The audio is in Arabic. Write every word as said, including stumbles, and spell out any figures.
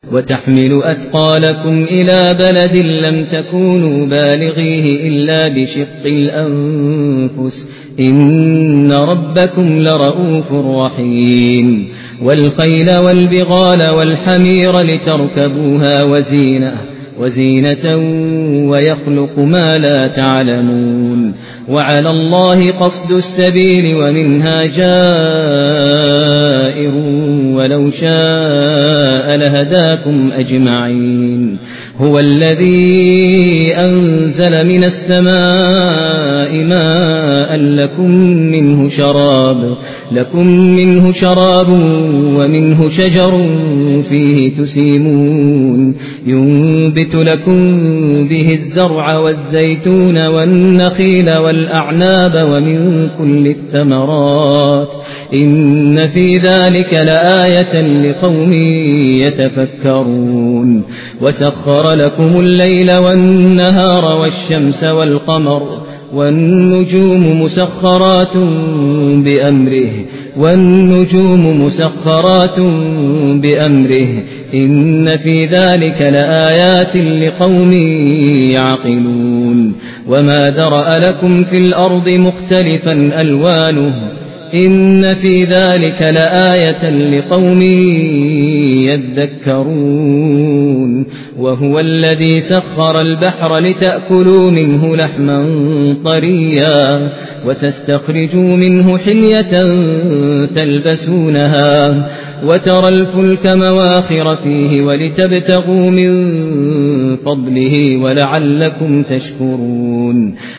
وتحمل أثقالكم إلى بلد لم تكونوا بالغيه إلا بشق الأنفس إن ربكم لرؤوف رحيم والخيل والبغال والحمير لتركبوها وزينة وزينة ويخلق ما لا تعلمون وعلى الله قصد السبيل ومنها جائر ولو شاء لهداكم أجمعين هو الذي أنزل من السماء ماء لكم منه شراب لكم منه شراب ومنه شجر فيه تسيمون ينبت لكم به الزرع والزيتون والنخيل والأعناب ومن كل الثمرات إن في ذلك لآية لقوم يتفكرون وسخر لكم الليل والنهار والشمس والقمر والنجوم مسخرات بأمره والنجوم مسخرات بأمره إن في ذلك لآيات لقوم يعقلون وما ذرأ لكم في الأرض مختلفا ألوانه إن في ذلك لآية لقوم يذكرون وهو الذي سخر البحر لتأكلوا منه لحما طريا وتستخرجوا منه حلية تلبسونها وترى الفلك مواخر فيه ولتبتغوا من فضله ولعلكم تشكرون